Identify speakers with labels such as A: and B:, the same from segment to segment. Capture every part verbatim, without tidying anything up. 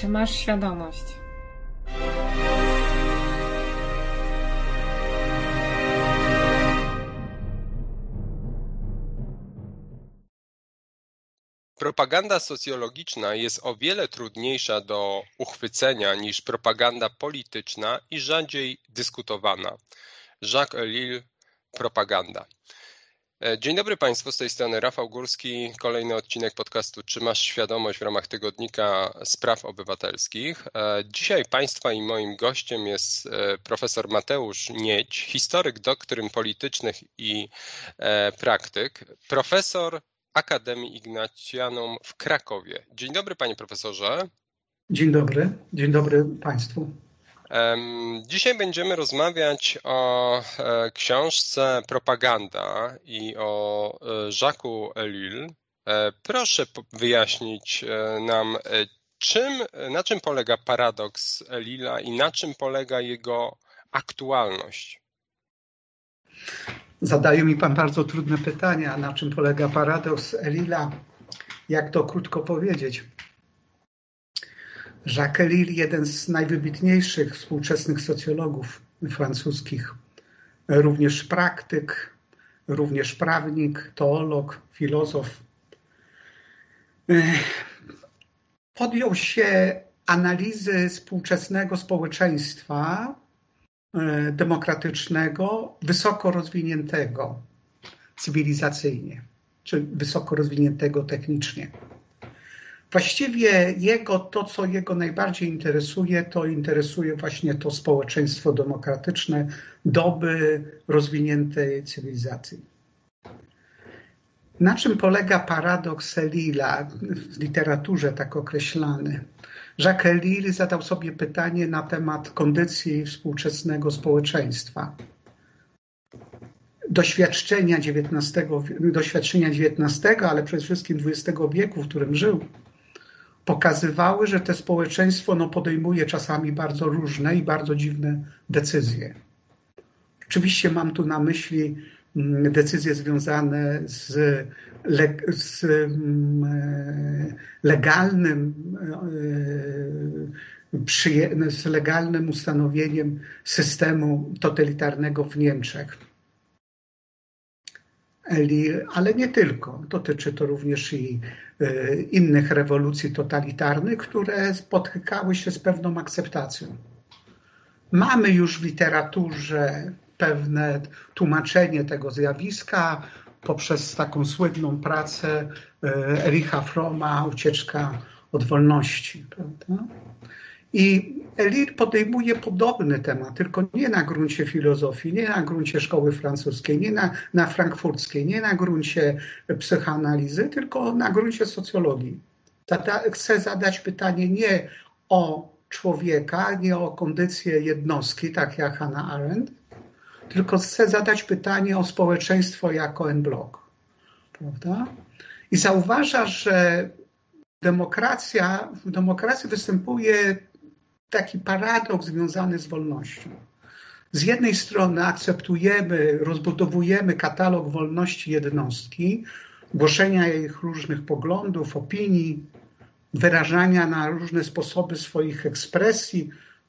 A: Czy masz świadomość?
B: Propaganda socjologiczna jest o wiele trudniejsza do uchwycenia niż propaganda polityczna i rzadziej dyskutowana. Jacques Ellul, Propaganda. Dzień dobry Państwu, z tej strony Rafał Górski, kolejny odcinek podcastu Czy masz świadomość w ramach Tygodnika Spraw Obywatelskich. Dzisiaj Państwa i moim gościem jest profesor Mateusz Niedź, historyk doktryn politycznych i praktyk, profesor Akademii Ignatianum w Krakowie. Dzień dobry Panie Profesorze.
C: Dzień dobry, dzień dobry Państwu.
B: Dzisiaj będziemy rozmawiać o książce Propaganda i o Jacquesu Ellul. Proszę wyjaśnić nam, czym, na czym polega paradoks Ellula i na czym polega jego aktualność?
C: Zadaje mi Pan bardzo trudne pytania, na czym polega paradoks Ellula. Jak to krótko powiedzieć? Jacques Ellul, jeden z najwybitniejszych współczesnych socjologów francuskich, również praktyk, również prawnik, teolog, filozof, podjął się analizy współczesnego społeczeństwa demokratycznego, wysoko rozwiniętego cywilizacyjnie, czy wysoko rozwiniętego technicznie. Właściwie jego, to, co jego najbardziej interesuje, to interesuje właśnie to społeczeństwo demokratyczne doby rozwiniętej cywilizacji. Na czym polega paradoks Ellula, w literaturze tak określany? Jacques Ellul zadał sobie pytanie na temat kondycji współczesnego społeczeństwa. Doświadczenia dziewiętnastego, doświadczenia dziewiętnastego, ale przede wszystkim dwudziestego wieku, w którym żył, pokazywały, że to społeczeństwo no, podejmuje czasami bardzo różne i bardzo dziwne decyzje. Oczywiście mam tu na myśli decyzje związane z, le, z legalnym, z legalnym ustanowieniem systemu totalitarnego w Niemczech. Ale nie tylko. Dotyczy to również i innych rewolucji totalitarnych, które spotykały się z pewną akceptacją. Mamy już w literaturze pewne tłumaczenie tego zjawiska poprzez taką słynną pracę Ericha Fromma, Ucieczka od wolności. Prawda? I Ellul podejmuje podobny temat, tylko nie na gruncie filozofii, nie na gruncie szkoły francuskiej, nie na, na frankfurckiej, nie na gruncie psychoanalizy, tylko na gruncie socjologii. Zada, chce zadać pytanie nie o człowieka, nie o kondycję jednostki, tak jak Hannah Arendt, tylko chce zadać pytanie o społeczeństwo jako en bloc. Prawda? I zauważa, że demokracja, w demokracji występuje taki paradoks związany z wolnością. Z jednej strony akceptujemy, rozbudowujemy katalog wolności jednostki, głoszenia ich różnych poglądów, opinii, wyrażania na różne sposoby swoich ekspresji,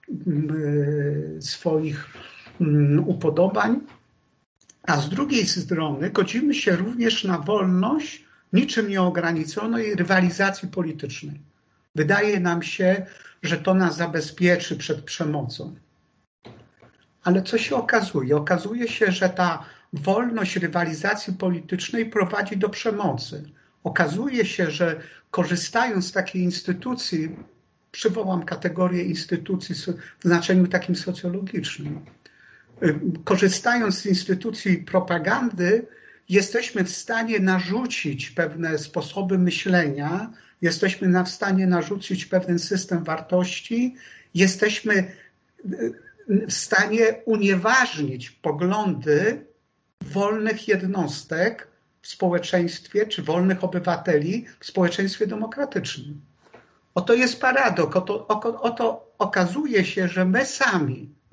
C: swoich upodobań, a z drugiej strony godzimy się również na wolność niczym nieograniczonej rywalizacji politycznej. Wydaje nam się, że to nas zabezpieczy przed przemocą. Ale co się okazuje? Okazuje się, że ta wolność rywalizacji politycznej prowadzi do przemocy. Okazuje się, że korzystając z takiej instytucji, przywołam kategorię instytucji w znaczeniu takim socjologicznym, korzystając z instytucji propagandy, jesteśmy w stanie narzucić pewne sposoby myślenia, jesteśmy w stanie narzucić pewien system wartości, jesteśmy w stanie unieważnić poglądy wolnych jednostek w społeczeństwie, czy wolnych obywateli w społeczeństwie demokratycznym. Oto jest paradoks, oto, oto okazuje się, że my sami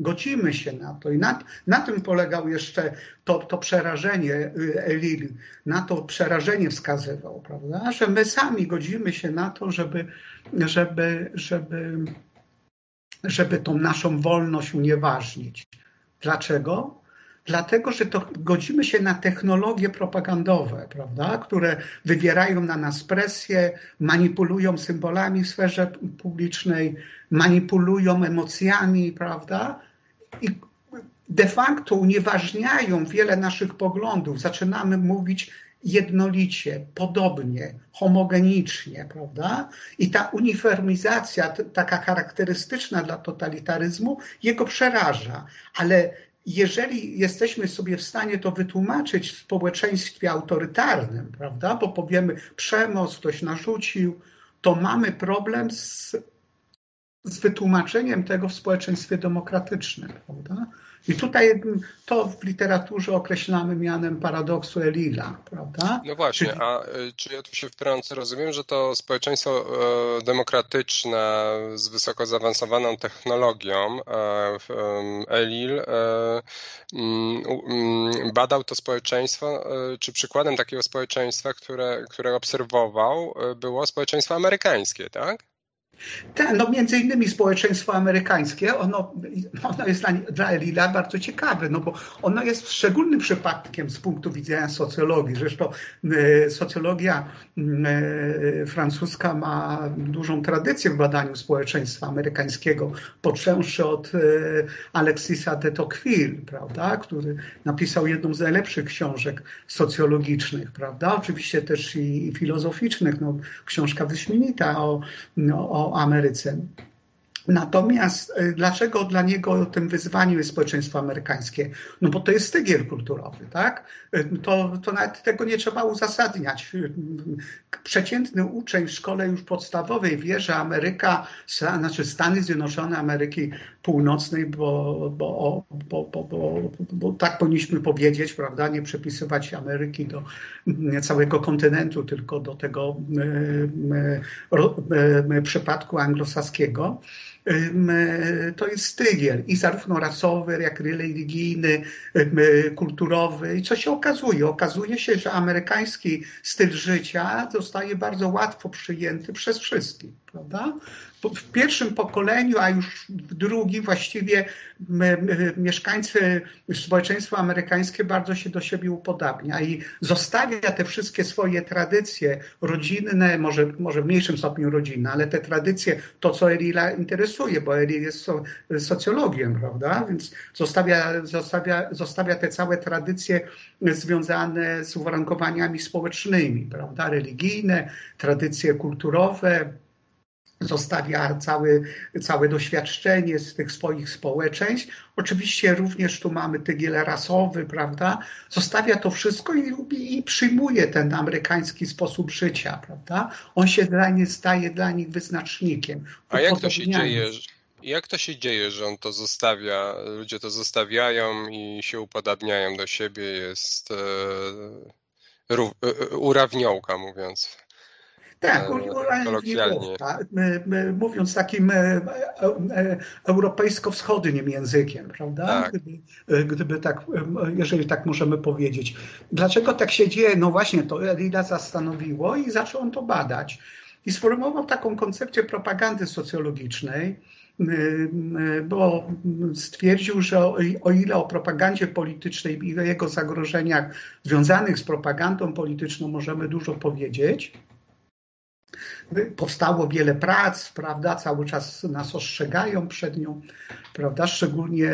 C: Godzimy się na to i na, na tym polegał jeszcze to, to przerażenie Elil, na to przerażenie wskazywał, prawda? Że my sami godzimy się na to, żeby, żeby, żeby, żeby tą naszą wolność unieważnić. Dlaczego? Dlatego, że to godzimy się na technologie propagandowe, prawda? Które wywierają na nas presję, manipulują symbolami w sferze publicznej, manipulują emocjami, prawda? I de facto unieważniają wiele naszych poglądów. Zaczynamy mówić jednolicie, podobnie, homogenicznie, prawda? I ta uniformizacja, t- taka charakterystyczna dla totalitaryzmu, jego przeraża. Ale jeżeli jesteśmy sobie w stanie to wytłumaczyć w społeczeństwie autorytarnym, prawda? Bo powiemy przemoc, ktoś narzucił, to mamy problem z z wytłumaczeniem tego w społeczeństwie demokratycznym, prawda? I tutaj to w literaturze określamy mianem paradoksu Elila, prawda?
B: No właśnie,
C: Czyli...
B: a czy ja tu się wtrącę, rozumiem, że to społeczeństwo demokratyczne z wysoko zaawansowaną technologią, Elil badał to społeczeństwo, czy przykładem takiego społeczeństwa, które, które obserwował, było społeczeństwo amerykańskie, tak?
C: Tak, no między innymi społeczeństwo amerykańskie, ono, ono jest dla, dla Elila bardzo ciekawe, no bo ono jest szczególnym przypadkiem z punktu widzenia socjologii. Zresztą e, socjologia e, francuska ma dużą tradycję w badaniu społeczeństwa amerykańskiego, począwszy od e, Alexisa de Tocqueville, prawda, który napisał jedną z najlepszych książek socjologicznych, prawda, oczywiście też i, i filozoficznych, no, książka wyśmienita o, no, o Ameryce. Natomiast dlaczego dla niego tym wyzwaniem jest społeczeństwo amerykańskie? No bo to jest stygiel kulturowy, tak? To, to nawet tego nie trzeba uzasadniać. Przeciętny uczeń w szkole już podstawowej wie, że Ameryka, znaczy Stany Zjednoczone Ameryki Północnej, bo, bo, bo, bo, bo, bo tak powinniśmy powiedzieć, prawda? Nie przypisywać Ameryki do całego kontynentu, tylko do tego przypadku anglosaskiego. To jest stygiel i zarówno rasowy, jak religijny, kulturowy. I co się okazuje? Okazuje się, że amerykański styl życia zostaje bardzo łatwo przyjęty przez wszystkich, prawda? W pierwszym pokoleniu, a już w drugim właściwie mieszkańcy społeczeństwa amerykańskie bardzo się do siebie upodabnia i zostawia te wszystkie swoje tradycje rodzinne, może, może w mniejszym stopniu rodzinne, ale te tradycje, to co Elila interesuje, bo Elil jest so, socjologiem, prawda? Więc zostawia, zostawia, zostawia te całe tradycje związane z uwarunkowaniami społecznymi, prawda? Religijne, tradycje kulturowe. Zostawia cały, całe doświadczenie z tych swoich społeczeństw. Oczywiście również tu mamy tygiel rasowy, prawda? Zostawia to wszystko i, i przyjmuje ten amerykański sposób życia, prawda? On się dla nich staje dla nich wyznacznikiem.
B: A jak to się dzieje? Jak to się dzieje, że on to zostawia, ludzie to zostawiają i się upodabniają do siebie? Jest e, rów, e, urawniałka, mówiąc.
C: Tak, kolokwialnie. Mówiąc takim europejsko-wschodnim językiem, prawda? Tak. Gdyby, gdyby tak, jeżeli tak możemy powiedzieć. Dlaczego tak się dzieje? No właśnie, to Elila zastanowiło i zaczął on to badać. I sformułował taką koncepcję propagandy socjologicznej, bo stwierdził, że o ile o propagandzie politycznej i o jego zagrożeniach związanych z propagandą polityczną możemy dużo powiedzieć, powstało wiele prac, prawda, cały czas nas ostrzegają przed nią, prawda, szczególnie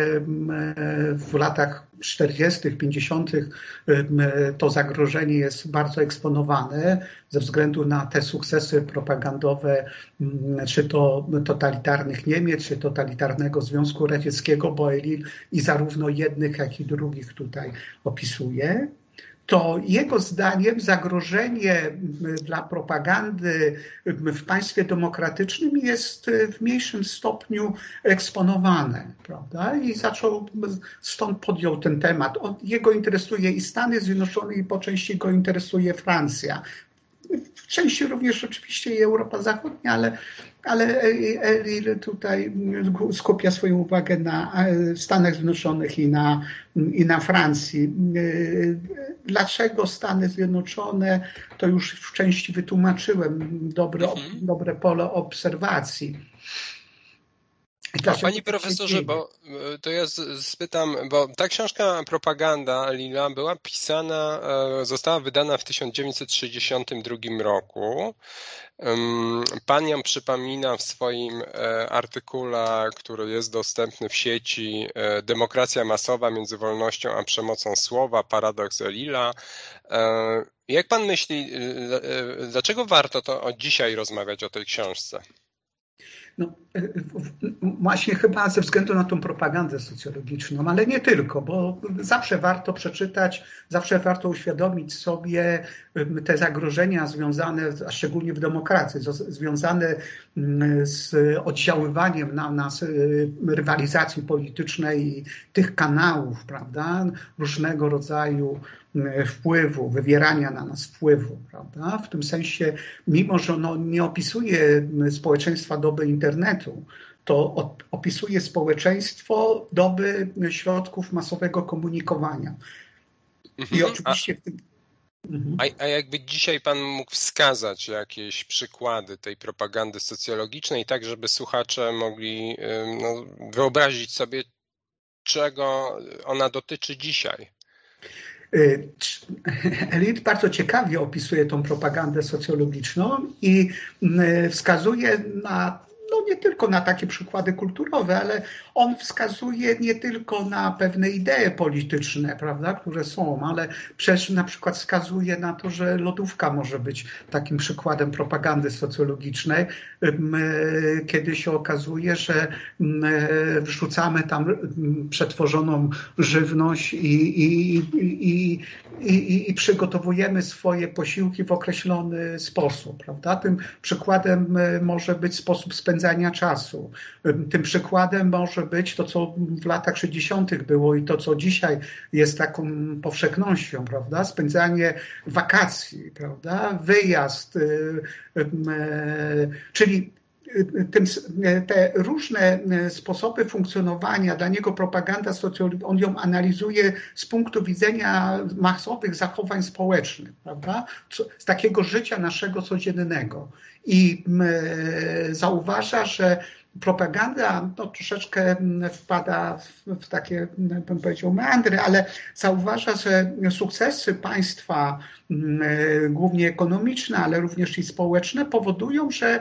C: w latach czterdziestych, pięćdziesiątych to zagrożenie jest bardzo eksponowane ze względu na te sukcesy propagandowe, czy to totalitarnych Niemiec, czy totalitarnego Związku Radzieckiego, bo Elil i zarówno jednych, jak i drugich tutaj opisuje. To jego zdaniem zagrożenie dla propagandy w państwie demokratycznym jest w mniejszym stopniu eksponowane, prawda? I zaczął, stąd podjął ten temat. Jego interesuje i Stany Zjednoczone, i po części go interesuje Francja. w części również oczywiście i Europa Zachodnia, ale, ale Eliel tutaj skupia swoją uwagę na Stanach Zjednoczonych i na, i na Francji. Dlaczego Stany Zjednoczone, to już w części wytłumaczyłem, dobre,
B: mhm.
C: dobre pole obserwacji.
B: A panie profesorze, bo to ja spytam, bo ta książka Propaganda Elila była pisana, została wydana w tysiąc dziewięćset sześćdziesiątym drugim roku. Pan ją przypomina w swoim artykule, który jest dostępny w sieci, Demokracja masowa między wolnością a przemocą słowa, paradoks Elila. Jak pan myśli, dlaczego warto to od dzisiaj rozmawiać o tej książce?
C: No, właśnie chyba ze względu na tą propagandę socjologiczną, ale nie tylko, bo zawsze warto przeczytać, zawsze warto uświadomić sobie te zagrożenia związane, a szczególnie w demokracji, związane z oddziaływaniem na nas rywalizacji politycznej i tych kanałów, prawda, różnego rodzaju wpływu, wywierania na nas wpływu, prawda? W tym sensie, mimo że ono nie opisuje społeczeństwa doby internetu, to opisuje społeczeństwo doby środków masowego komunikowania. I oczywiście w tym...
B: A, a jakby dzisiaj pan mógł wskazać jakieś przykłady tej propagandy socjologicznej, tak żeby słuchacze mogli no, wyobrazić sobie, czego ona dotyczy dzisiaj?
C: Eliel bardzo ciekawie opisuje tą propagandę socjologiczną i wskazuje na, no nie tylko na takie przykłady kulturowe, ale on wskazuje nie tylko na pewne idee polityczne, prawda, które są, ale przecież na przykład wskazuje na to, że lodówka może być takim przykładem propagandy socjologicznej, kiedy się okazuje, że wrzucamy tam przetworzoną żywność i, i, i, i, i przygotowujemy swoje posiłki w określony sposób, prawda? Tym przykładem może być sposób spędzania czasu. Tym przykładem może być to, co w latach sześćdziesiątych było i to, co dzisiaj jest taką powszechnością, prawda? Spędzanie wakacji, prawda? Wyjazd, czyli tym, te różne sposoby funkcjonowania, dla niego propaganda socjologiczna, on ją analizuje z punktu widzenia masowych zachowań społecznych, prawda? Z takiego życia naszego codziennego. I zauważa, że propaganda no, troszeczkę wpada w, w takie, bym powiedział, meandry, ale zauważa, że sukcesy państwa, głównie ekonomiczne, ale również i społeczne, powodują, że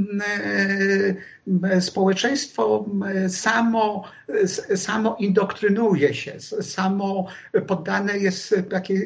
C: społeczeństwo samo, samo indoktrynuje się, samo poddane jest takiej,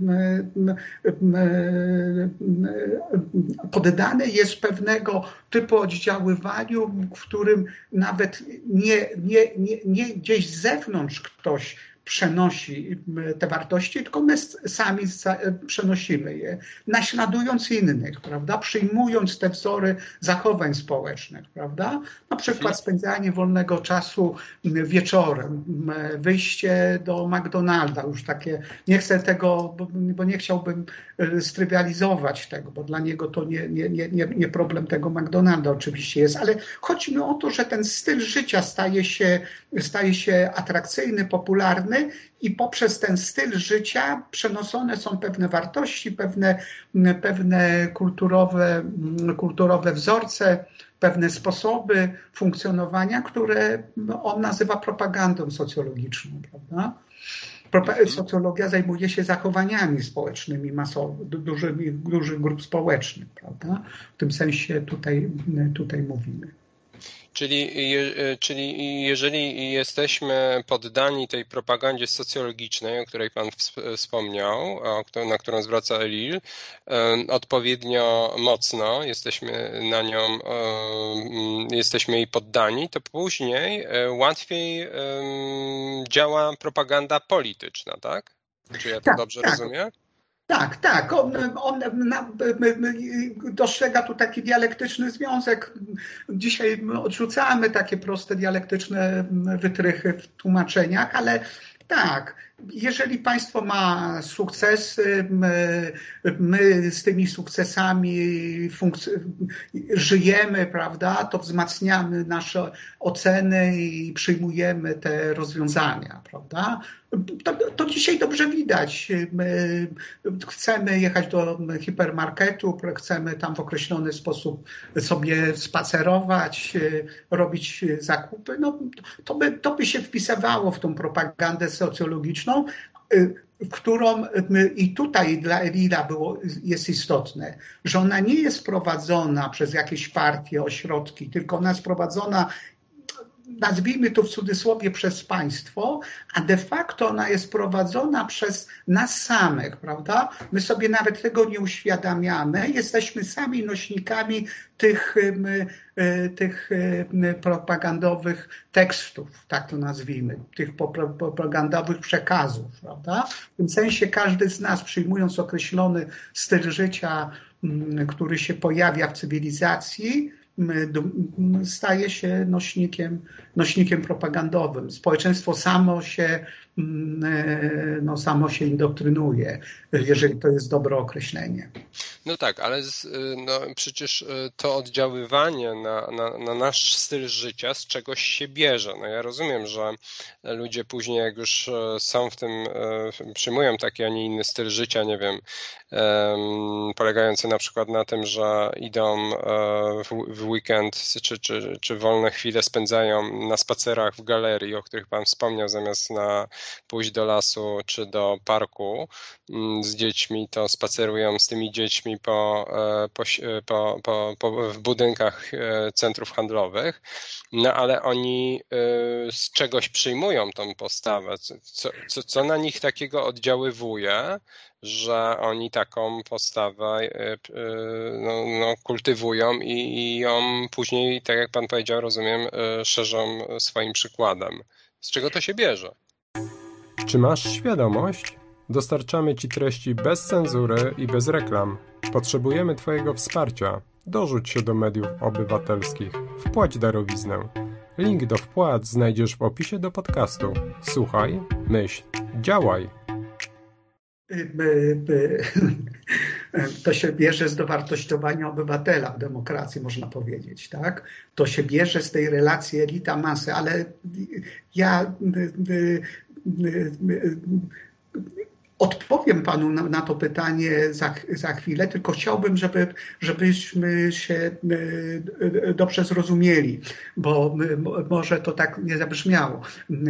C: poddane jest pewnego typu oddziaływaniu, w którym nawet nie, nie, nie, nie gdzieś z zewnątrz ktoś przenosi te wartości, tylko my sami przenosimy je, naśladując innych, prawda? Przyjmując te wzory zachowań społecznych, prawda? Na przykład spędzanie wolnego czasu wieczorem, wyjście do McDonalda, już takie, nie chcę tego, bo, bo nie chciałbym strywializować tego, bo dla niego to nie, nie, nie, nie problem tego McDonalda oczywiście jest, ale chodzi mi o to, że ten styl życia staje się, staje się atrakcyjny, popularny, i poprzez ten styl życia przenoszone są pewne wartości, pewne, pewne kulturowe, kulturowe wzorce, pewne sposoby funkcjonowania, które on nazywa propagandą socjologiczną, prawda? Socjologia zajmuje się zachowaniami społecznymi, masowymi, dużymi, dużych grup społecznych, prawda? W tym sensie tutaj, tutaj mówimy.
B: Czyli, je, czyli jeżeli jesteśmy poddani tej propagandzie socjologicznej, o której Pan wspomniał, na którą zwraca Eliel, odpowiednio mocno jesteśmy na nią, jesteśmy jej poddani, to później łatwiej działa propaganda polityczna, tak? Czy ja to
C: tak,
B: dobrze
C: tak.
B: rozumiem?
C: Tak, tak. On, on na, dostrzega tu taki dialektyczny związek. Dzisiaj odrzucamy takie proste dialektyczne wytrychy w tłumaczeniach, ale tak, jeżeli państwo ma sukcesy, my, my z tymi sukcesami funkc- żyjemy, prawda, to wzmacniamy nasze oceny i przyjmujemy te rozwiązania, prawda. To, to dzisiaj dobrze widać. My chcemy jechać do hipermarketu, chcemy tam w określony sposób sobie spacerować, robić zakupy. No, to, by, to by się wpisywało w tą propagandę socjologiczną, którą i tutaj dla Ellila było, jest istotne, że ona nie jest prowadzona przez jakieś partie, ośrodki, tylko ona jest prowadzona, nazwijmy to w cudzysłowie, przez państwo, a de facto ona jest prowadzona przez nas samych, prawda? My sobie nawet tego nie uświadamiamy, jesteśmy sami nośnikami tych, tych propagandowych tekstów, tak to nazwijmy, tych propagandowych przekazów, prawda? W tym sensie każdy z nas, przyjmując określony styl życia, który się pojawia w cywilizacji, staje się nośnikiem, nośnikiem propagandowym. Społeczeństwo samo się, no, samo się indoktrynuje, jeżeli to jest dobre określenie.
B: No tak, ale z, no, przecież to oddziaływanie na, na, na nasz styl życia z czegoś się bierze. No ja rozumiem, że ludzie później, jak już są w tym, przyjmują taki, a nie inny styl życia, nie wiem, um, polegający na przykład na tym, że idą w, w weekend czy, czy, czy wolne chwile spędzają na spacerach w galerii, o których Pan wspomniał, zamiast na pójść do lasu czy do parku z dziećmi, to spacerują z tymi dziećmi po, po, po, po, po, w budynkach centrów handlowych, no ale oni z czegoś przyjmują tą postawę. Co, co, co na nich takiego oddziaływuje, że oni taką postawę no, no, kultywują i, i ją później, tak jak Pan powiedział, rozumiem, szerzą swoim przykładem. Z czego to się bierze?
A: Czy masz świadomość? Dostarczamy Ci treści bez cenzury i bez reklam. Potrzebujemy Twojego wsparcia. Dorzuć się do mediów obywatelskich. Wpłać darowiznę. Link do wpłat znajdziesz w opisie do podcastu. Słuchaj, myśl, działaj.
C: To się bierze z dowartościowania obywatela w demokracji, można powiedzieć, tak? To się bierze z tej relacji elita-masy, ale ja odpowiem Panu na, na to pytanie za, za chwilę, tylko chciałbym, żeby, żebyśmy się dobrze zrozumieli, bo może to tak nie zabrzmiało.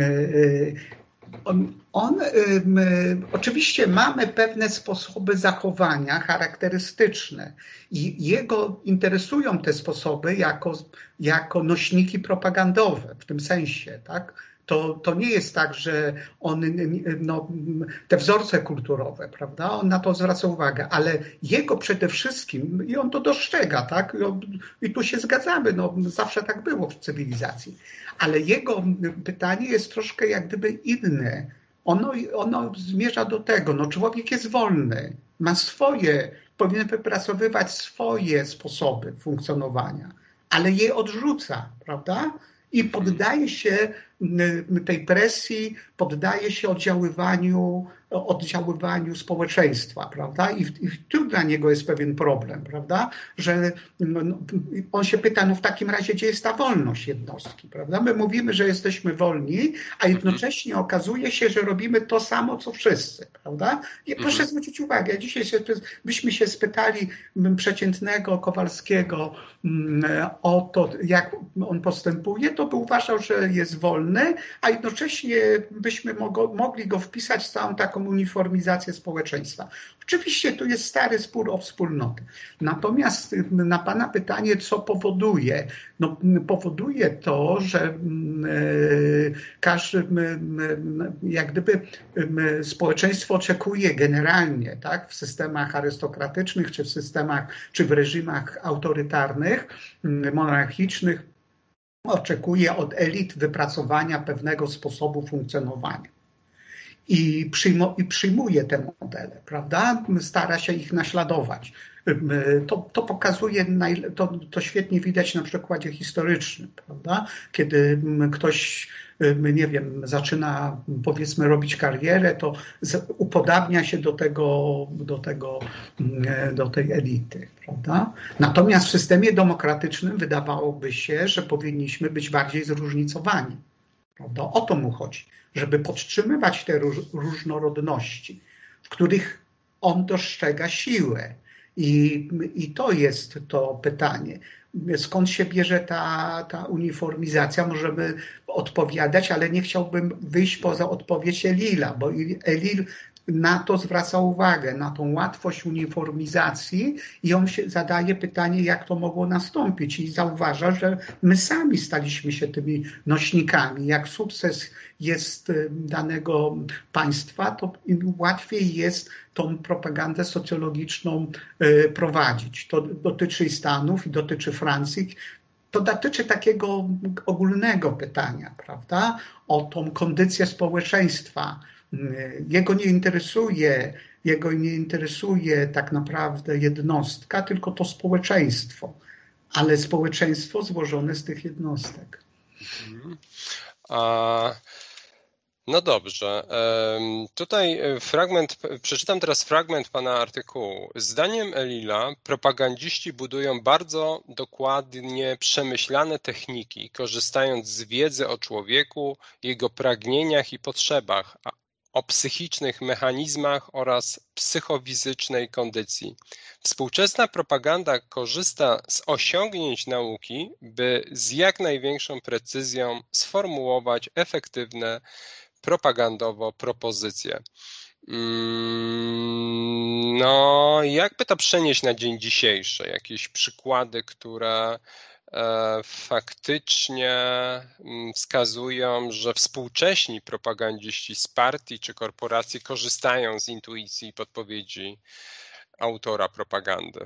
C: On, on oczywiście mamy pewne sposoby zachowania charakterystyczne i jego interesują te sposoby jako, jako nośniki propagandowe w tym sensie, tak? To, to nie jest tak, że on, no, te wzorce kulturowe, prawda, on na to zwraca uwagę, ale jego przede wszystkim, i on to dostrzega, tak, i, on, i tu się zgadzamy, no, zawsze tak było w cywilizacji, ale jego pytanie jest troszkę jak gdyby inne. Ono, ono zmierza do tego, no człowiek jest wolny, ma swoje, powinien wypracowywać swoje sposoby funkcjonowania, ale je odrzuca, prawda? I poddaje się tej presji, poddaje się oddziaływaniu, oddziaływaniu społeczeństwa, prawda? I, I tu dla niego jest pewien problem, prawda? Że no, on się pyta, no w takim razie, gdzie jest ta wolność jednostki, prawda? My mówimy, że jesteśmy wolni, a jednocześnie okazuje się, że robimy to samo, co wszyscy, prawda? I proszę zwrócić uwagę, dzisiaj się, byśmy się spytali przeciętnego Kowalskiego o to, jak on postępuje, to by uważał, że jest wolny, a jednocześnie byśmy mogli go wpisać w całą taką uniformizację społeczeństwa. Oczywiście tu jest stary spór o wspólnotę. Natomiast na Pana pytanie, co powoduje? No, powoduje to, że każdy, jak gdyby społeczeństwo oczekuje generalnie, tak, w systemach arystokratycznych, czy w systemach, czy w reżimach autorytarnych, monarchicznych, oczekuje od elit wypracowania pewnego sposobu funkcjonowania. i, przyjmo, i przyjmuje te modele, prawda? Stara się ich naśladować. To, to pokazuje, to, to świetnie widać na przykładzie historycznym, prawda? Kiedy ktoś, nie wiem, zaczyna, powiedzmy, robić karierę, to upodabnia się do tego, do tego, do tej elity, prawda? Natomiast w systemie demokratycznym wydawałoby się, że powinniśmy być bardziej zróżnicowani, prawda? O to mu chodzi, żeby podtrzymywać te różnorodności, w których on dostrzega siłę. I, I to jest to pytanie. Skąd się bierze ta, ta uniformizacja? Możemy odpowiadać, ale nie chciałbym wyjść poza odpowiedź Ellila, bo Ellil na to zwraca uwagę, na tą łatwość uniformizacji i on się zadaje pytanie, jak to mogło nastąpić i zauważa, że my sami staliśmy się tymi nośnikami. Jak sukces jest danego państwa, to im łatwiej jest tą propagandę socjologiczną prowadzić. To dotyczy i Stanów, i dotyczy Francji. To dotyczy takiego ogólnego pytania, prawda? O tą kondycję społeczeństwa. Jego nie interesuje, jego nie interesuje tak naprawdę jednostka, tylko to społeczeństwo, ale społeczeństwo złożone z tych jednostek.
B: A, no dobrze. Tutaj fragment, przeczytam teraz fragment pana artykułu. Zdaniem Ellila propagandziści budują bardzo dokładnie przemyślane techniki, korzystając z wiedzy o człowieku, jego pragnieniach i potrzebach, o psychicznych mechanizmach oraz psychofizycznej kondycji. Współczesna propaganda korzysta z osiągnięć nauki, by z jak największą precyzją sformułować efektywne propagandowo propozycje. No, jakby to przenieść na dzień dzisiejszy? Jakieś przykłady, które faktycznie wskazują, że współcześni propagandziści z partii czy korporacji korzystają z intuicji i podpowiedzi autora propagandy.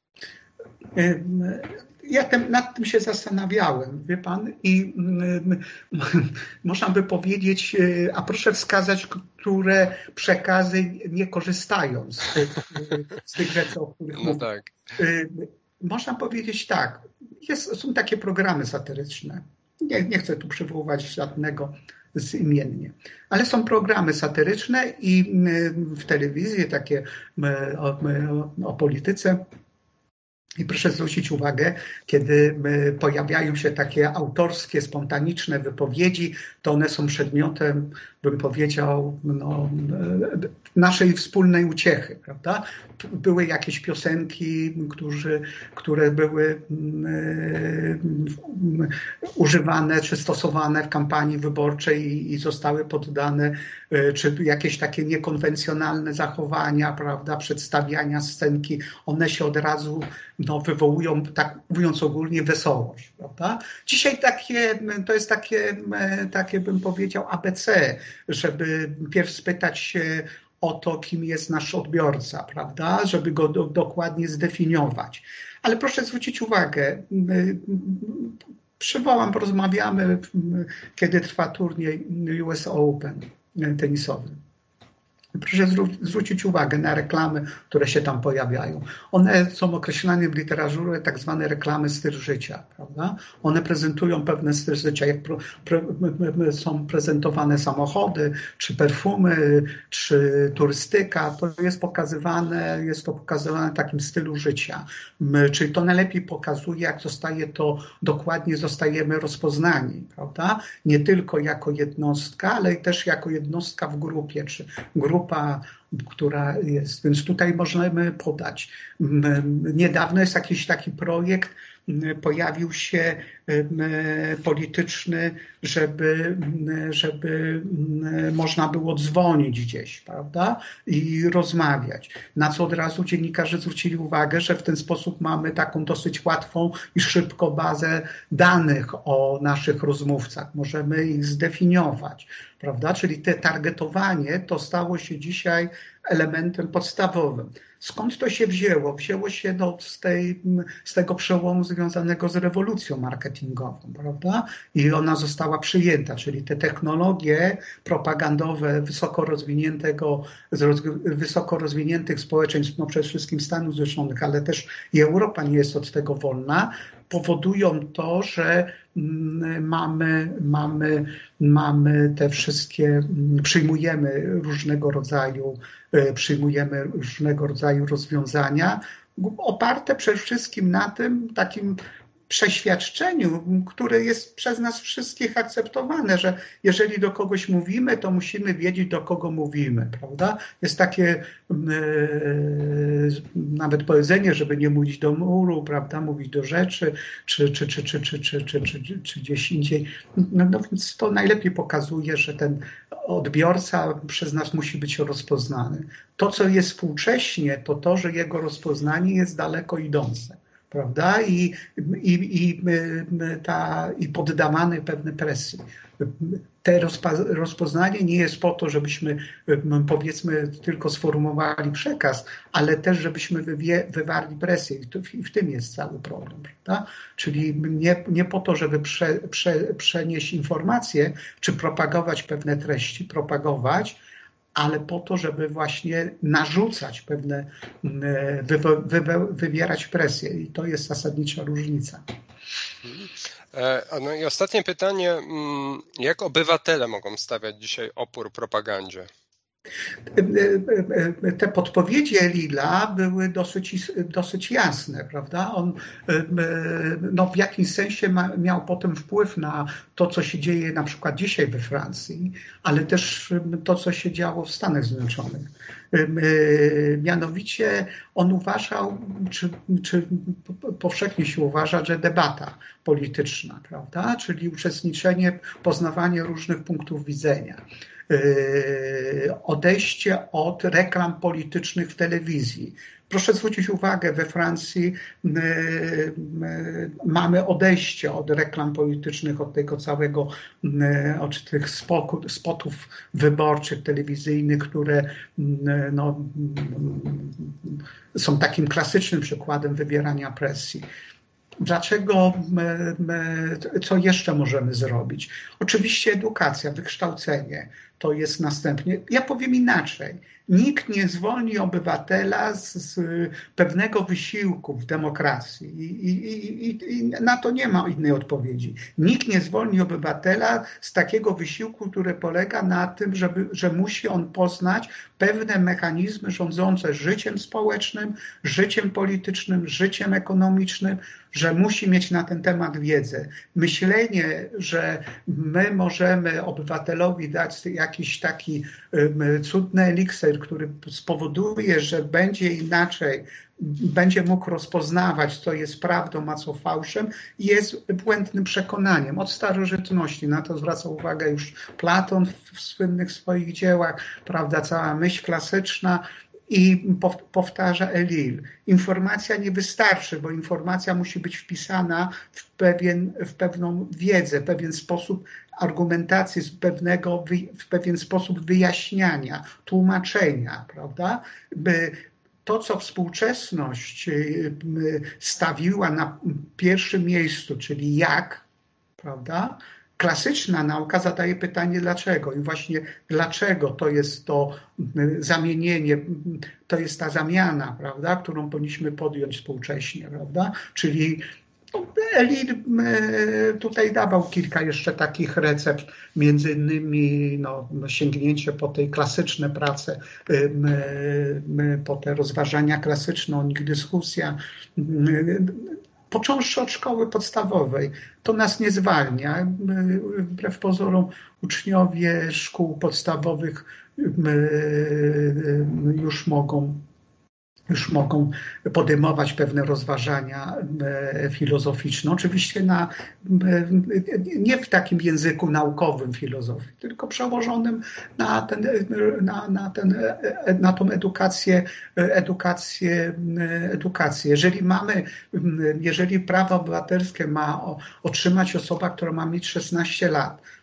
C: Ja tem, nad tym się zastanawiałem, wie pan, i można by powiedzieć, a proszę wskazać, które przekazy nie korzystają z tych, z tych rzeczy, o których
B: no
C: mówię.
B: Tak.
C: Można powiedzieć tak, jest, są takie programy satyryczne. Nie, nie chcę tu przywoływać żadnego imiennie, ale są programy satyryczne i w telewizji takie o, o, o polityce. I proszę zwrócić uwagę, kiedy pojawiają się takie autorskie, spontaniczne wypowiedzi, to one są przedmiotem, bym powiedział, no, naszej wspólnej uciechy, prawda? Były jakieś piosenki, którzy, które były um, używane czy stosowane w kampanii wyborczej i, i zostały poddane, czy jakieś takie niekonwencjonalne zachowania, prawda, przedstawiania scenki, one się od razu no, wywołują, tak mówiąc ogólnie, wesołość, prawda? Dzisiaj takie, to jest takie, takie, bym powiedział, A B C, żeby pierw spytać się o to, kim jest nasz odbiorca, prawda? Żeby go do, dokładnie zdefiniować. Ale proszę zwrócić uwagę, przywołam, porozmawiamy, kiedy trwa turniej U S Open tenisowy. Proszę zwrócić uwagę na reklamy, które się tam pojawiają. One są określane w literaturze tak zwane reklamy styl życia, prawda? One prezentują pewne styl życia, jak pro, pre, są prezentowane samochody, czy perfumy, czy turystyka. To jest pokazywane, jest to pokazywane w takim stylu życia. Czyli to najlepiej pokazuje, jak zostaje to, dokładnie zostajemy rozpoznani, prawda? Nie tylko jako jednostka, ale też jako jednostka w grupie, czy grupa Grupa, która jest, więc tutaj możemy podać. Niedawno jest jakiś taki projekt, pojawił się polityczny, żeby, żeby można było dzwonić gdzieś, prawda? I rozmawiać. Na co od razu dziennikarze zwrócili uwagę, że w ten sposób mamy taką dosyć łatwą i szybką bazę danych o naszych rozmówcach. Możemy ich zdefiniować, prawda? Czyli te targetowanie to stało się dzisiaj elementem podstawowym. Skąd to się wzięło? Wzięło się no, z, tej, z tego przełomu związanego z rewolucją marketingową, prawda? I ona została przyjęta, czyli te technologie propagandowe wysoko rozwiniętego, wysoko rozwiniętych społeczeństw, no przede wszystkim Stanów Zjednoczonych, ale też i Europa nie jest od tego wolna, powodują to, że mamy, mamy, mamy te wszystkie, przyjmujemy różnego rodzaju, przyjmujemy różnego rodzaju rozwiązania, oparte przede wszystkim na tym takim przeświadczeniu, które jest przez nas wszystkich akceptowane, że jeżeli do kogoś mówimy, to musimy wiedzieć, do kogo mówimy, prawda? Jest takie e, nawet powiedzenie, żeby nie mówić do muru, prawda? Mówić do rzeczy, czy, czy, czy, czy, czy, czy, czy, czy, czy gdzieś indziej. No, no więc to najlepiej pokazuje, że ten odbiorca przez nas musi być rozpoznany. To, co jest współcześnie, to to, że jego rozpoznanie jest daleko idące. Prawda? I, i, i, ta, i poddawany pewne presji. Te rozpa, rozpoznanie nie jest po to, żebyśmy powiedzmy tylko sformułowali przekaz, ale też żebyśmy wywie, wywarli presję i, to, i w tym jest cały problem. Prawda? Czyli nie, nie po to, żeby prze, prze, przenieść informacje, czy propagować pewne treści, propagować, ale po to, żeby właśnie narzucać pewne, wy, wy, wywierać presję. I to jest zasadnicza różnica.
B: No i ostatnie pytanie. Jak obywatele mogą stawiać dzisiaj opór propagandzie?
C: Te podpowiedzi Elila były dosyć, dosyć jasne, prawda? On no, w jakimś sensie ma, miał potem wpływ na to, co się dzieje na przykład dzisiaj we Francji, ale też to, co się działo w Stanach Zjednoczonych. Mianowicie on uważał, czy, czy powszechnie się uważa, że debata polityczna, prawda? Czyli uczestniczenie, poznawanie różnych punktów widzenia, odejście od reklam politycznych w telewizji. Proszę zwrócić uwagę, we Francji my, my mamy odejście od reklam politycznych, od tego całego, od tych spotów wyborczych, telewizyjnych, które no, są takim klasycznym przykładem wywierania presji. Dlaczego, my, my, co jeszcze możemy zrobić? Oczywiście edukacja, wykształcenie, to jest następnie. Ja powiem inaczej. Nikt nie zwolni obywatela z, z pewnego wysiłku w demokracji I, i, i, i na to nie ma innej odpowiedzi. Nikt nie zwolni obywatela z takiego wysiłku, który polega na tym, żeby, że musi on poznać pewne mechanizmy rządzące życiem społecznym, życiem politycznym, życiem ekonomicznym, że musi mieć na ten temat wiedzę. Myślenie, że my możemy obywatelowi dać jakiś taki um, cudny eliksir, który spowoduje, że będzie inaczej, będzie mógł rozpoznawać, co jest prawdą, a co fałszem, jest błędnym przekonaniem. Od starożytności, na to zwraca uwagę już Platon w słynnych swoich dziełach, prawda, cała myśl klasyczna. I powtarza Elil. Informacja nie wystarczy, bo informacja musi być wpisana w, pewien, w pewną wiedzę, pewien sposób argumentacji, z pewnego, w pewien sposób wyjaśniania, tłumaczenia, prawda? By to, co współczesność stawiła na pierwszym miejscu, czyli jak, prawda? Klasyczna nauka zadaje pytanie dlaczego i właśnie dlaczego to jest to zamienienie, to jest ta zamiana, prawda, którą powinniśmy podjąć współcześnie, prawda, czyli Elil tutaj dawał kilka jeszcze takich recept, między innymi no, sięgnięcie po tej klasyczne prace, po te rozważania klasyczne, o nich dyskusja, począwszy od szkoły podstawowej. To nas nie zwalnia. Wbrew pozorom uczniowie szkół podstawowych już mogą już mogą podejmować pewne rozważania filozoficzne. Oczywiście na, nie w takim języku naukowym filozofii, tylko przełożonym na, ten, na, na, ten, na tą edukację, edukację, edukację. Jeżeli mamy, jeżeli prawo obywatelskie ma otrzymać osoba, która ma mieć szesnaście lat,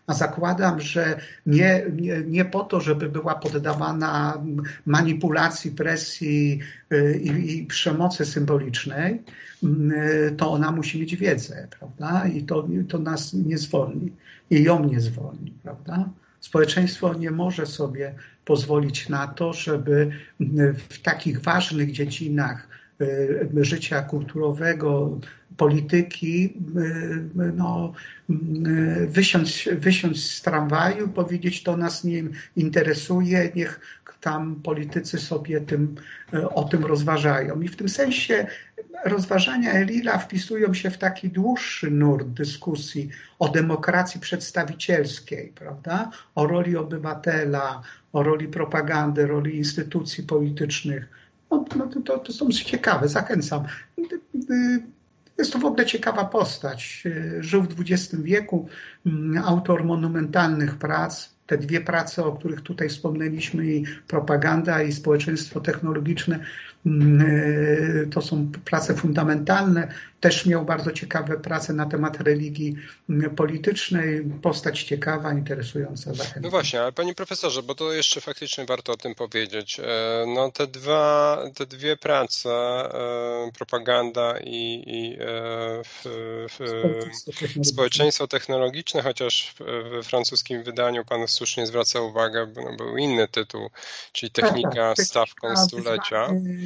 C: a zakładam, że nie, nie, nie po to, żeby była poddawana manipulacji, presji i, i przemocy symbolicznej, to ona musi mieć wiedzę, prawda? I to, to nas nie zwolni. I ją nie zwolni, prawda? Społeczeństwo nie może sobie pozwolić na to, żeby w takich ważnych dziedzinach życia kulturowego, polityki, no, wysiąść, wysiąść z tramwaju, powiedzieć, to nas nie interesuje, niech tam politycy sobie tym, o tym rozważają. I w tym sensie rozważania Ellila wpisują się w taki dłuższy nurt dyskusji o demokracji przedstawicielskiej, prawda? O roli obywatela, o roli propagandy, roli instytucji politycznych. No, no to, to są ciekawe, zachęcam. Jest to w ogóle ciekawa postać. Żył w dwudziestym wieku, autor monumentalnych prac. Te dwie prace, o których tutaj wspomnieliśmy, i propaganda, i społeczeństwo technologiczne, to są prace fundamentalne. Też miał bardzo ciekawe prace na temat religii politycznej. Postać ciekawa, interesująca, zachęcam.
B: No właśnie, ale panie profesorze, bo to jeszcze faktycznie warto o tym powiedzieć. No te dwa, te dwie prace, propaganda i, i w, w, społeczeństwo technologiczne, chociaż we francuskim wydaniu pan słusznie zwraca uwagę, no, był inny tytuł, czyli Technika
C: tak, tak,
B: stawką stulecia.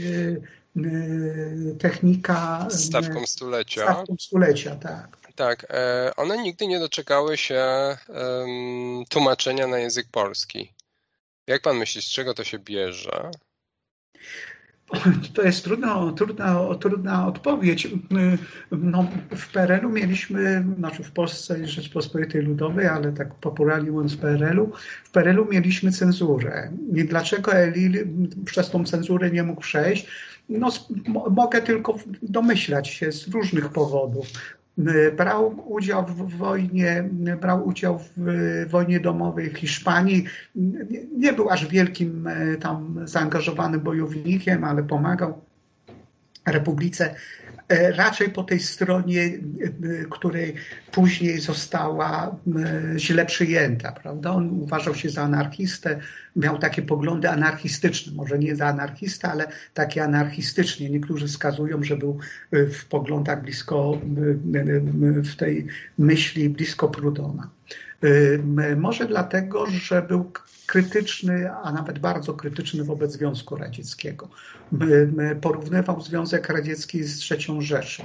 C: Technika
B: stawką stulecia.
C: Stawką stulecia, tak.
B: Tak, one nigdy nie doczekały się um, tłumaczenia na język polski. Jak pan myśli, z czego to się bierze?
C: To jest trudna, trudna, trudna odpowiedź. No, w P R L u mieliśmy, znaczy w Polsce Rzeczpospolitej Ludowej, ale tak popularnie mówiąc P R L u, w P R L u mieliśmy cenzurę. I dlaczego Ellil przez tą cenzurę nie mógł przejść? No, mogę tylko domyślać się z różnych powodów. Brał udział w wojnie, brał udział w wojnie domowej w Hiszpanii. Nie był aż wielkim tam zaangażowanym bojownikiem, ale pomagał Republice. Raczej po tej stronie, której później została źle przyjęta, prawda? On uważał się za anarchistę, miał takie poglądy anarchistyczne, może nie za anarchistę, ale takie anarchistyczne. Niektórzy wskazują, że był w poglądach blisko, w tej myśli blisko Proudhona. Może dlatego, że był krytyczny, a nawet bardzo krytyczny wobec Związku Radzieckiego. Porównywał Związek Radziecki z trzecią Rzeszą.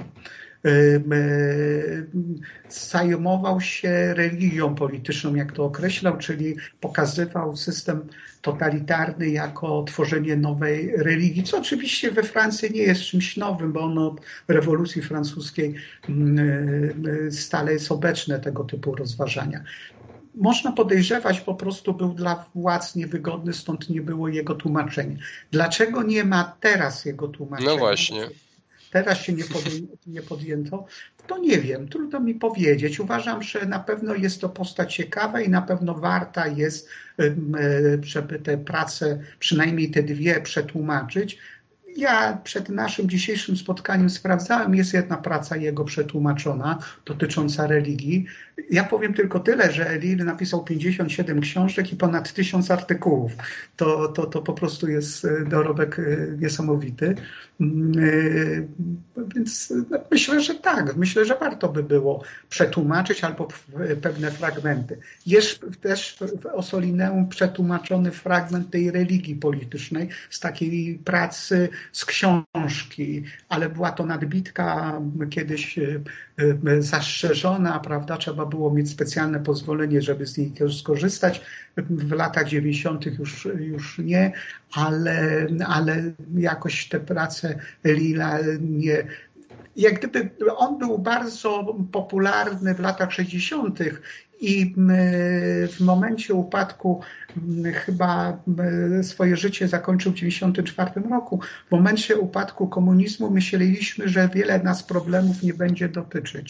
C: Zajmował się religią polityczną, jak to określał, czyli pokazywał system totalitarny jako tworzenie nowej religii, co oczywiście we Francji nie jest czymś nowym, bo ono od rewolucji francuskiej stale jest obecne, tego typu rozważania. Można podejrzewać, po prostu był dla władz niewygodny, stąd nie było jego tłumaczenia. Dlaczego nie ma teraz jego tłumaczenia?
B: No właśnie.
C: Teraz się nie, podję, nie podjęto, to nie wiem, trudno mi powiedzieć. Uważam, że na pewno jest to postać ciekawa i na pewno warta jest, żeby te prace, przynajmniej te dwie, przetłumaczyć. Ja przed naszym dzisiejszym spotkaniem sprawdzałem, jest jedna praca jego przetłumaczona dotycząca religii. Ja powiem tylko tyle, że Ellil napisał pięćdziesiąt siedem książek i ponad tysiąc artykułów. To, to, to po prostu jest dorobek niesamowity. Więc myślę, że tak. Myślę, że warto by było przetłumaczyć albo pewne fragmenty. Jest też w Ossolineum przetłumaczony fragment tej religii politycznej z takiej pracy z książki, ale była to nadbitka kiedyś zastrzeżona, prawda? Trzeba było mieć specjalne pozwolenie, żeby z niej skorzystać. W latach dziewięćdziesiątych już, już nie, ale, ale jakoś te prace Ellila nie... Jak gdyby on był bardzo popularny w latach sześćdziesiątych i w momencie upadku chyba swoje życie zakończył w dziewięćdziesiątym czwartym roku. W momencie upadku komunizmu myśleliśmy, że wiele nas problemów nie będzie dotyczyć.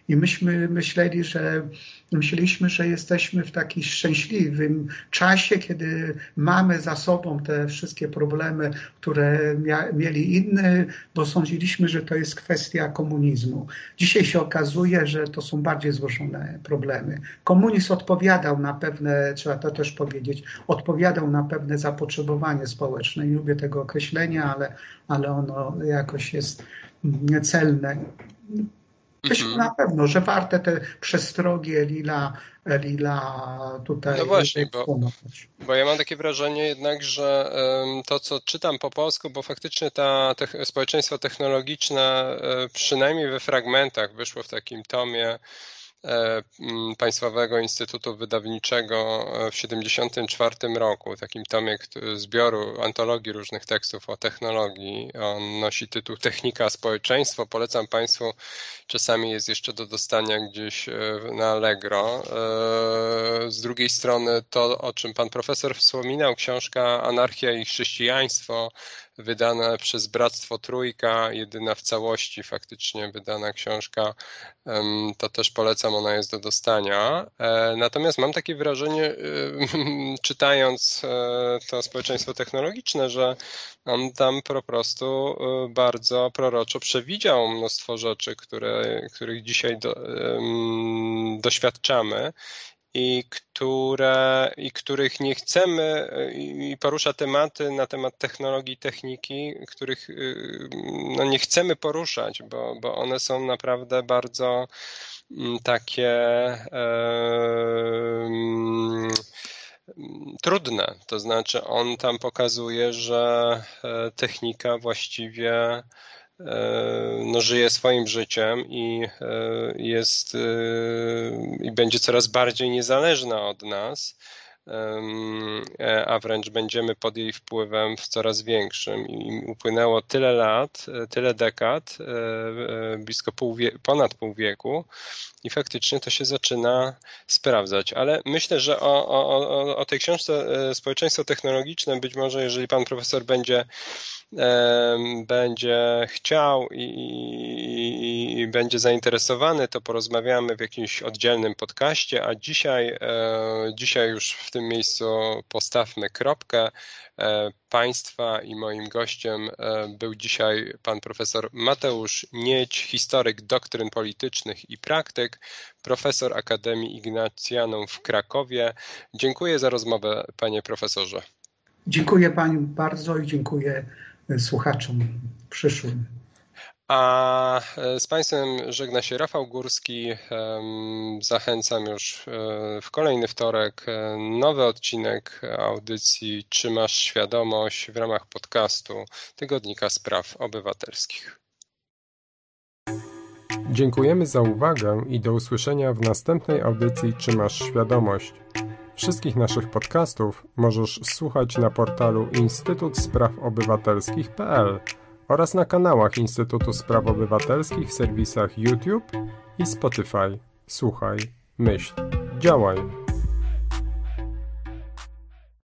C: I myśmy myśleli, że myśleliśmy, że jesteśmy w takim szczęśliwym czasie, kiedy mamy za sobą te wszystkie problemy, które mia- mieli inni, bo sądziliśmy, że to jest kwestia komunizmu. Dzisiaj się okazuje, że to są bardziej złożone problemy. Komunizm odpowiadał na pewne, trzeba to też powiedzieć, odpowiadał na pewne zapotrzebowanie społeczne. Nie lubię tego określenia, ale, ale ono jakoś jest celne. Myślę
B: Mhm.
C: na pewno, że warte te przestrogi Elila, Elila tutaj
B: No właśnie, bo,
C: wspomagać.
B: bo ja mam takie wrażenie jednak, że em, to, co czytam po polsku, bo faktycznie ta te, społeczeństwo technologiczne, e, przynajmniej we fragmentach, wyszło w takim tomie e, m, Państwowego Instytutu Wydawniczego e, w tysiąc dziewięćset siedemdziesiątym czwartym roku, takim tomie kto- zbioru antologii różnych tekstów o technologii. On nosi tytuł Technika, społeczeństwo. Polecam Państwu, czasami jest jeszcze do dostania gdzieś e, na Allegro. E, Z drugiej strony to, o czym pan profesor wspominał, książka Anarchia i chrześcijaństwo, wydana przez Bractwo Trójka, jedyna w całości faktycznie wydana książka, em, to też polecam, ona jest do dostania. E, Natomiast mam takie wrażenie, e, czytając e, to społeczeństwo technologiczne, że on tam po prostu e, bardzo proroczo przewidział mnóstwo rzeczy, które, których dzisiaj do, em, doświadczamy i które, i których nie chcemy, i porusza tematy na temat technologii i techniki, których y, no, nie chcemy poruszać, bo, bo one są naprawdę bardzo mm, takie em, trudne. To znaczy on tam pokazuje, że e, technika właściwie e, no, żyje swoim życiem i e, jest e, i będzie coraz bardziej niezależna od nas, em, e, a wręcz będziemy pod jej wpływem w coraz większym. I upłynęło tyle lat, e, tyle dekad, e, e, blisko pół wie, ponad pół wieku, i faktycznie to się zaczyna sprawdzać. Ale myślę, że o, o, o, o tej książce e, Społeczeństwo technologiczne, być może jeżeli pan profesor będzie będzie chciał i, i, i będzie zainteresowany, to porozmawiamy w jakimś oddzielnym podcaście, a dzisiaj, dzisiaj już w tym miejscu postawmy kropkę. Państwa i moim gościem był dzisiaj pan profesor Mateusz Niedź, historyk doktryn politycznych i praktyk, profesor Akademii Ignatianum w Krakowie. Dziękuję za rozmowę, panie profesorze.
C: Dziękuję pani bardzo i dziękuję słuchaczom przyszłym.
B: A z Państwem żegna się Rafał Górski. Zachęcam już w kolejny wtorek nowy odcinek audycji Czy masz świadomość w ramach podcastu Tygodnika Spraw Obywatelskich.
A: Dziękujemy za uwagę i do usłyszenia w następnej audycji Czy masz świadomość? Wszystkich naszych podcastów możesz słuchać na portalu instytut spraw obywatelskich kropka p l oraz na kanałach Instytutu Spraw Obywatelskich w serwisach YouTube i Spotify. Słuchaj, myśl, działaj.